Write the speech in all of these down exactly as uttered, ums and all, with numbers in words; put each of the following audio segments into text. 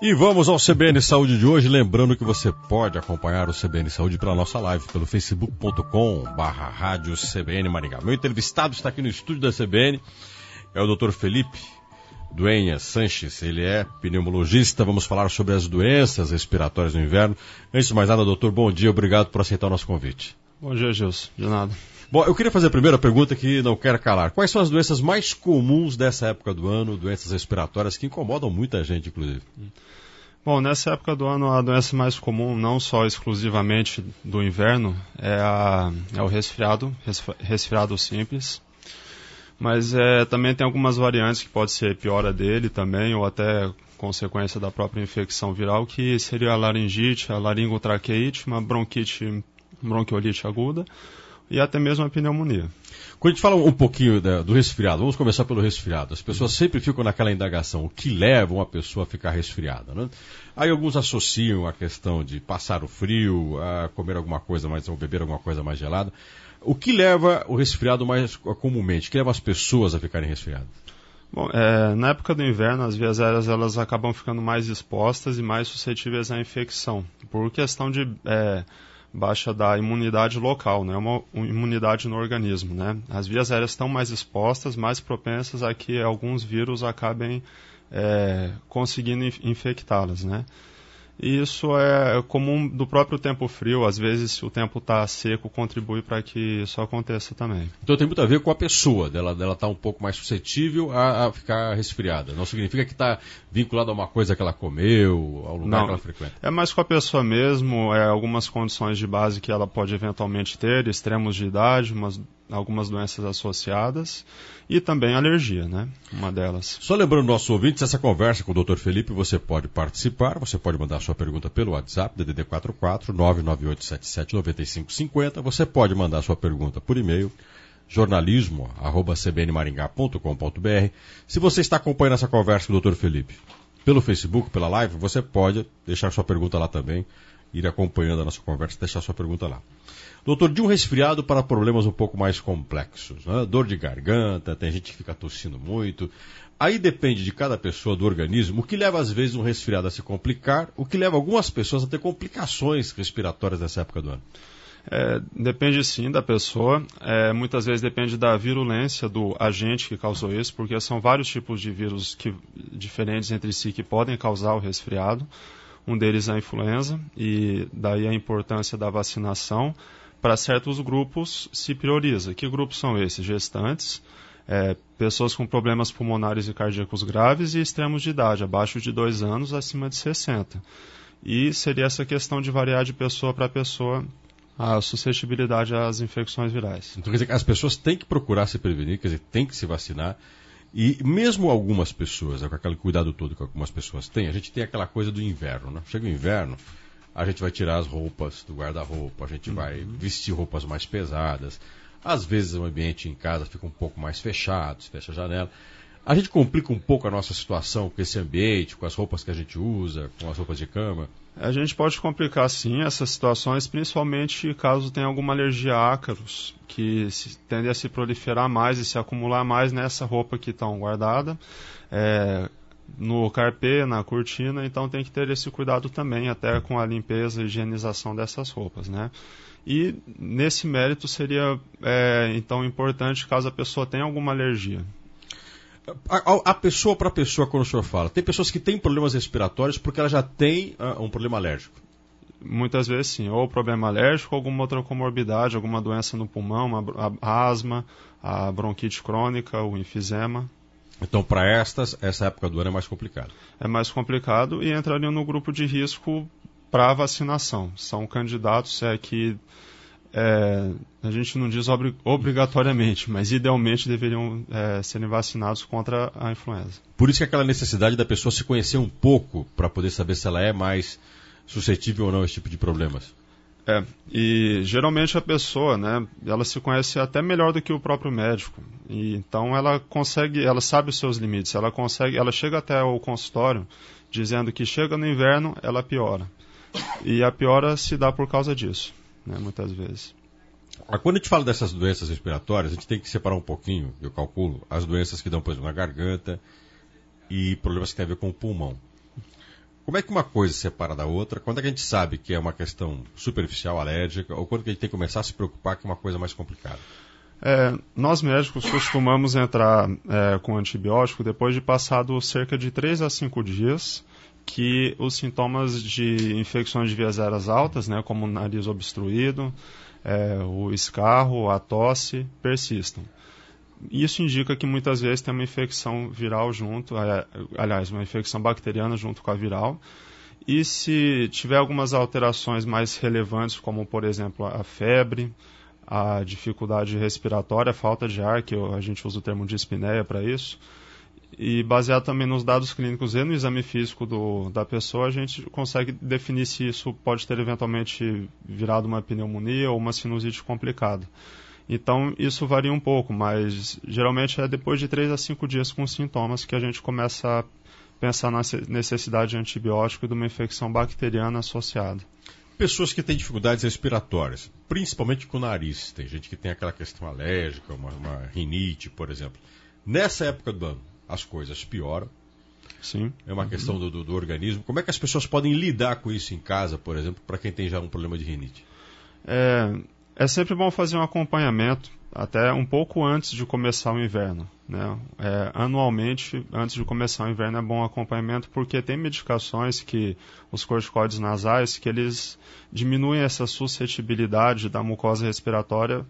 E vamos ao C B N Saúde de hoje, lembrando que você pode acompanhar o C B N Saúde pela nossa live, pelo facebook ponto com barra rádio C B N Maringá. Meu entrevistado está aqui no estúdio da C B N, é o doutor Felipe Duenha Sanches, ele é pneumologista. Vamos falar sobre as doenças respiratórias no inverno. Antes de mais nada, doutor, bom dia, obrigado por aceitar o nosso convite. Bom dia, Gilson, de nada. Bom, eu queria fazer a primeira pergunta que não quero calar. Quais são as doenças mais comuns dessa época do ano, doenças respiratórias que incomodam muita gente, inclusive? Bom, nessa época do ano, a doença mais comum, não só exclusivamente do inverno, é, a, é o resfriado, resfriado simples. Mas é, também tem algumas variantes que pode ser piora dele também, ou até consequência da própria infecção viral, que seria a laringite, a laringotraqueite, uma bronquite, bronquiolite aguda e até mesmo a pneumonia. Quando a gente fala um pouquinho da, do resfriado, vamos começar pelo resfriado. As pessoas sempre ficam naquela indagação, o que leva uma pessoa a ficar resfriada, né? Aí alguns associam a questão de passar o frio, a comer alguma coisa mais, ou beber alguma coisa mais gelada. O que leva o resfriado mais comumente? O que leva as pessoas a ficarem resfriadas? Bom, é, na época do inverno, as vias aéreas elas acabam ficando mais expostas e mais suscetíveis à infecção, por questão de é, baixa da imunidade local, né, uma imunidade no organismo, né? As vias aéreas estão mais expostas, mais propensas a que alguns vírus acabem é, conseguindo infectá-las, né? E isso é comum do próprio tempo frio. Às vezes, se o tempo está seco, contribui para que isso aconteça também. Então tem muito a ver com a pessoa, dela dela estar um pouco mais suscetível a, a ficar resfriada. Não significa que está vinculado a uma coisa que ela comeu, ao lugar Não, que ela frequenta. É mais com a pessoa mesmo, é, algumas condições de base que ela pode eventualmente ter, extremos de idade, umas, algumas doenças associadas e também alergia, né? Uma delas. Só lembrando nossos ouvintes, essa conversa com o doutor Felipe, você pode participar, você pode mandar sua pergunta pelo WhatsApp, D D D quatro quatro nove nove oito sete sete nove cinco cinco zero. Você pode mandar sua pergunta por e-mail, jornalismo arroba c b n maringá ponto com ponto b r. Se você está acompanhando essa conversa com o doutor Felipe pelo Facebook, pela live, você pode deixar sua pergunta lá também, ir acompanhando a nossa conversa e deixar sua pergunta lá. Doutor, de um resfriado para problemas um pouco mais complexos, né? Dor de garganta, tem gente que fica tossindo muito. Aí depende de cada pessoa, do organismo, o que leva às vezes um resfriado a se complicar, o que leva algumas pessoas a ter complicações respiratórias nessa época do ano. É, depende sim da pessoa, é, muitas vezes depende da virulência do agente que causou isso, porque são vários tipos de vírus que, diferentes entre si que podem causar o resfriado. Um deles é a influenza, e daí a importância da vacinação. Para certos grupos se prioriza. Que grupos são esses? Gestantes, é, pessoas com problemas pulmonares e cardíacos graves e extremos de idade, abaixo de dois anos, acima de sessenta. E seria essa questão de variar de pessoa para pessoa a suscetibilidade às infecções virais. Então quer dizer que as pessoas têm que procurar se prevenir, quer dizer, têm que se vacinar. E mesmo algumas pessoas, com aquele cuidado todo que algumas pessoas têm, a gente tem aquela coisa do inverno, né? Chega o inverno, a gente vai tirar as roupas do guarda-roupa, a gente uhum. vai vestir roupas mais pesadas. Às vezes o ambiente em casa fica um pouco mais fechado, se fecha a janela. A gente complica um pouco a nossa situação com esse ambiente, com as roupas que a gente usa, com as roupas de cama. A gente pode complicar sim essas situações, principalmente caso tenha alguma alergia a ácaros, que se, tende a se proliferar mais e se acumular mais nessa roupa que está guardada. É, no carpê, na cortina, então tem que ter esse cuidado também, até com a limpeza e higienização dessas roupas, né? E nesse mérito seria, é, então, importante caso a pessoa tenha alguma alergia. A, a, a pessoa para pessoa, quando o senhor fala, tem pessoas que têm problemas respiratórios porque ela já tem uh, um problema alérgico? Muitas vezes sim, ou problema alérgico, ou alguma outra comorbidade, alguma doença no pulmão, uma, a, a asma, a bronquite crônica, o enfisema. Então, para estas, essa época do ano é mais complicado. É mais complicado e entrariam no grupo de risco para a vacinação. São candidatos é, que é, a gente não diz obri- obrigatoriamente, mas idealmente deveriam é, serem vacinados contra a influenza. Por isso que aquela necessidade da pessoa se conhecer um pouco para poder saber se ela é mais suscetível ou não a esse tipo de problemas. É, e geralmente a pessoa, né, ela se conhece até melhor do que o próprio médico. E, então ela consegue, ela sabe os seus limites, ela consegue, ela chega até o consultório dizendo que chega no inverno, ela piora. E a piora se dá por causa disso, né, muitas vezes. Quando a gente fala dessas doenças respiratórias, a gente tem que separar um pouquinho, eu calculo, as doenças que dão, por exemplo, na garganta e problemas que têm a ver com o pulmão. Como é que uma coisa se separa da outra? Quando é que a gente sabe que é uma questão superficial, alérgica, ou quando que a gente tem que começar a se preocupar que é uma coisa mais complicada? É, nós médicos costumamos entrar é, com antibiótico depois de passado cerca de três a cinco dias que os sintomas de infecções de vias aéreas altas, né, como o nariz obstruído, é, o escarro, a tosse, persistam. Isso indica que muitas vezes tem uma infecção viral junto, aliás, uma infecção bacteriana junto com a viral. E se tiver algumas alterações mais relevantes, como por exemplo a febre, a dificuldade respiratória, a falta de ar, que a gente usa o termo dispneia para isso, e baseado também nos dados clínicos e no exame físico do, da pessoa, a gente consegue definir se isso pode ter eventualmente virado uma pneumonia ou uma sinusite complicada. Então, isso varia um pouco, mas geralmente é depois de três a cinco dias com sintomas que a gente começa a pensar na necessidade de antibiótico e de uma infecção bacteriana associada. Pessoas que têm dificuldades respiratórias, principalmente com o nariz. Tem gente que tem aquela questão alérgica, uma, uma rinite, por exemplo. Nessa época do ano, as coisas pioram. Sim. É uma uhum. questão do, do, do organismo. Como é que as pessoas podem lidar com isso em casa, por exemplo, para quem tem já um problema de rinite? É... É sempre bom fazer um acompanhamento, até um pouco antes de começar o inverno, né? É, anualmente, antes de começar o inverno, é bom acompanhamento, porque tem medicações, que os corticoides nasais, que eles diminuem essa suscetibilidade da mucosa respiratória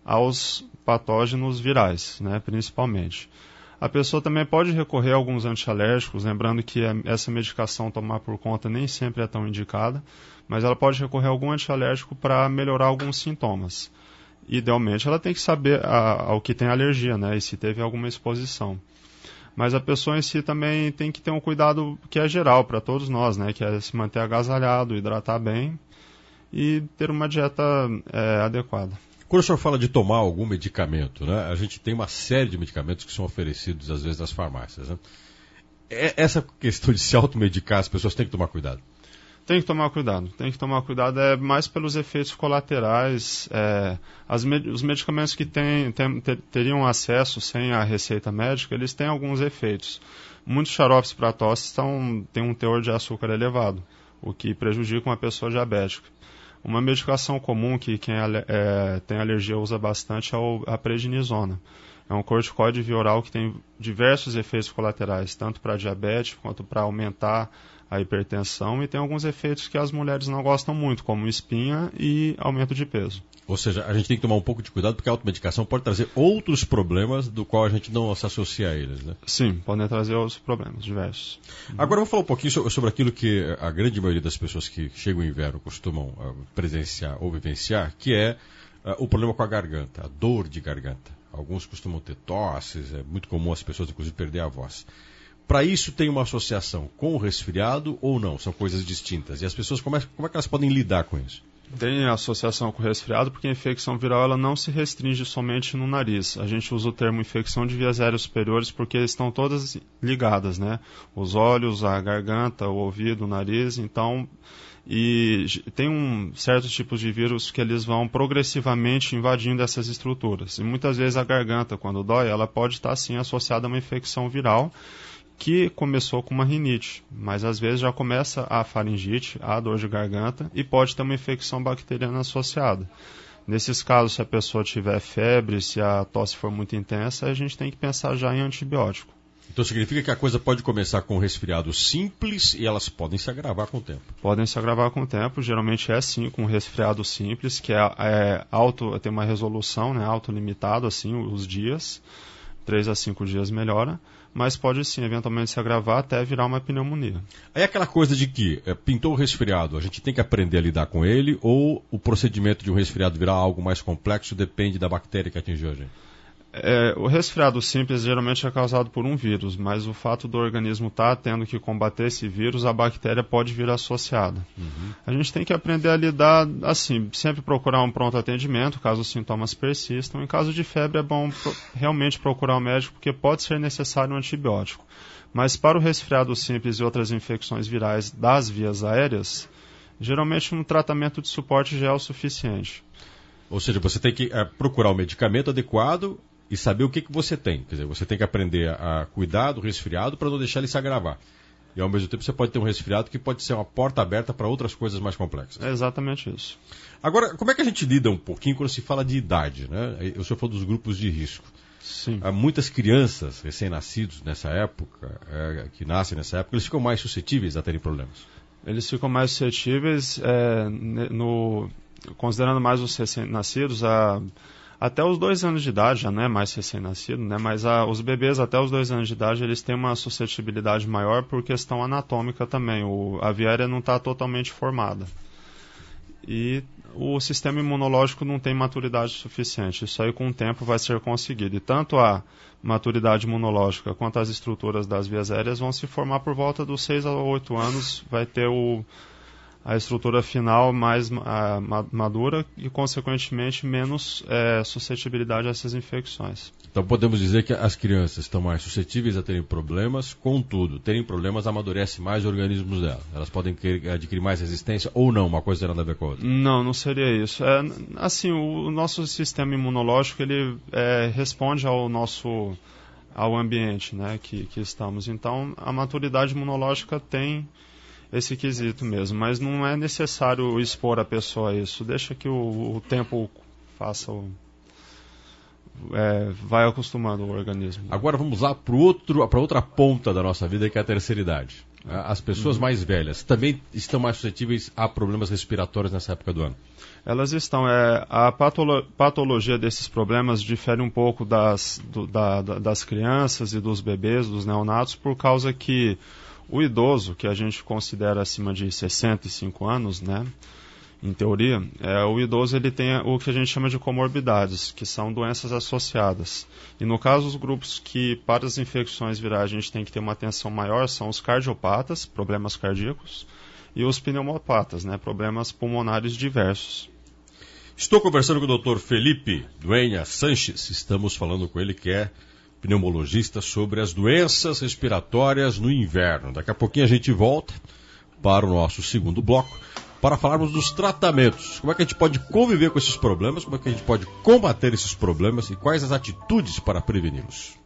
aos patógenos virais, né, principalmente. A pessoa também pode recorrer a alguns antialérgicos, lembrando que essa medicação tomar por conta nem sempre é tão indicada, mas ela pode recorrer a algum antialérgico para melhorar alguns sintomas. Idealmente, ela tem que saber a, ao que tem alergia, né, e se teve alguma exposição. Mas a pessoa em si também tem que ter um cuidado que é geral para todos nós, né, que é se manter agasalhado, hidratar bem e ter uma dieta é, adequada. Quando o senhor fala de tomar algum medicamento, né, a gente tem uma série de medicamentos que são oferecidos, às vezes, nas farmácias. Né? Essa questão de se automedicar, as pessoas têm que tomar cuidado. Tem que tomar cuidado. Tem que tomar cuidado é mais pelos efeitos colaterais. É, as med- os medicamentos que tem, tem, ter, teriam acesso sem a receita médica, eles têm alguns efeitos. Muitos xaropes para tosse estão, têm um teor de açúcar elevado, o que prejudica uma pessoa diabética. Uma medicação comum que quem é, tem alergia usa bastante é a prednisona. É um corticoide via oral que tem diversos efeitos colaterais, tanto para diabetes quanto para aumentar a hipertensão, e tem alguns efeitos que as mulheres não gostam muito, como espinha e aumento de peso. Ou seja, a gente tem que tomar um pouco de cuidado, porque a automedicação pode trazer outros problemas do qual a gente não se associa a eles, né? Sim, podem trazer outros problemas diversos. Agora eu vou falar um pouquinho sobre aquilo que a grande maioria das pessoas que chegam em inverno costumam presenciar ou vivenciar, que é o problema com a garganta, a dor de garganta. Alguns costumam ter tosses, é muito comum as pessoas, inclusive, perder a voz. Para isso tem uma associação com o resfriado ou não? São coisas distintas. E as pessoas, como é, como é que elas podem lidar com isso? Tem associação com o resfriado, porque a infecção viral ela não se restringe somente no nariz. A gente usa o termo infecção de vias aéreas superiores porque estão todas ligadas, né? Os olhos, a garganta, o ouvido, o nariz. Então, e tem um certos tipos de vírus que eles vão progressivamente invadindo essas estruturas. E muitas vezes a garganta, quando dói, ela pode estar sim associada a uma infecção viral, que começou com uma rinite, mas às vezes já começa a faringite, a dor de garganta, e pode ter uma infecção bacteriana associada. Nesses casos, se a pessoa tiver febre, se a tosse for muito intensa, a gente tem que pensar já em antibiótico. Então significa que a coisa pode começar com um resfriado simples e elas podem se agravar com o tempo? Podem se agravar com o tempo, geralmente é sim com um resfriado simples, que é, é auto, tem uma resolução, né, autolimitado, assim, os dias, três a cinco dias melhora, mas pode sim, eventualmente se agravar até virar uma pneumonia. Aí aquela coisa de que é, pintou o resfriado, a gente tem que aprender a lidar com ele, ou o procedimento de um resfriado virar algo mais complexo depende da bactéria que atingiu a gente? É, o resfriado simples geralmente é causado por um vírus, mas o fato do organismo estar tá tendo que combater esse vírus, a bactéria pode vir associada. Uhum. A gente tem que aprender a lidar, assim, sempre procurar um pronto atendimento, caso os sintomas persistam. Em caso de febre é bom pro, realmente procurar um médico, porque pode ser necessário um antibiótico. Mas para o resfriado simples e outras infecções virais das vias aéreas, geralmente um tratamento de suporte já é o suficiente. Ou seja, você tem que é, procurar o medicamento adequado e saber o que, que você tem. Quer dizer, você tem que aprender a cuidar do resfriado para não deixar ele se agravar. E ao mesmo tempo você pode ter um resfriado que pode ser uma porta aberta para outras coisas mais complexas. É exatamente isso. Agora, como é que a gente lida um pouquinho quando se fala de idade, né? O senhor falou dos grupos de risco. Sim. Há muitas crianças recém-nascidos nessa época, é, que nascem nessa época, eles ficam mais suscetíveis a terem problemas. Eles ficam mais suscetíveis, é, no, considerando mais os recém-nascidos, a, até os dois anos de idade, já não é mais recém-nascido, né? Mas a, os bebês até os dois anos de idade, eles têm uma suscetibilidade maior por questão anatômica também. O, a via aérea não está totalmente formada. E o sistema imunológico não tem maturidade suficiente. Isso aí com o tempo vai ser conseguido. E tanto a maturidade imunológica quanto as estruturas das vias aéreas vão se formar por volta dos seis a oito anos, vai ter o, a estrutura final mais a, madura e, consequentemente, menos é, suscetibilidade a essas infecções. Então podemos dizer que as crianças estão mais suscetíveis a terem problemas, contudo, terem problemas amadurece mais os organismos delas. Elas podem adquirir mais resistência ou não, uma coisa tem nada a ver com a outra. Não, não seria isso. É, assim, o, o nosso sistema imunológico, ele é, responde ao nosso ao ambiente, né, que, que estamos. Então, a maturidade imunológica tem esse quesito mesmo, mas não é necessário expor a pessoa a isso. Deixa que o, o tempo faça o... É, vai acostumando o organismo. Agora vamos lá para outra ponta da nossa vida, que é a terceira idade. As pessoas uhum. mais velhas também estão mais suscetíveis a problemas respiratórios nessa época do ano? Elas estão. É, a patolo patologia desses problemas difere um pouco das, do, da, das crianças e dos bebês, dos neonatos, por causa que o idoso, que a gente considera acima de sessenta e cinco anos, né? Em teoria, é, o idoso ele tem o que a gente chama de comorbidades, que são doenças associadas. E no caso, os grupos que, para as infecções virais, a gente tem que ter uma atenção maior são os cardiopatas, problemas cardíacos, e os pneumopatas, né, problemas pulmonares diversos. Estou conversando com o doutor Felipe Duenha Sanches. Estamos falando com ele, que é pneumologista, sobre as doenças respiratórias no inverno. Daqui a pouquinho a gente volta para o nosso segundo bloco, para falarmos dos tratamentos. Como é que a gente pode conviver com esses problemas, como é que a gente pode combater esses problemas e quais as atitudes para preveni-los.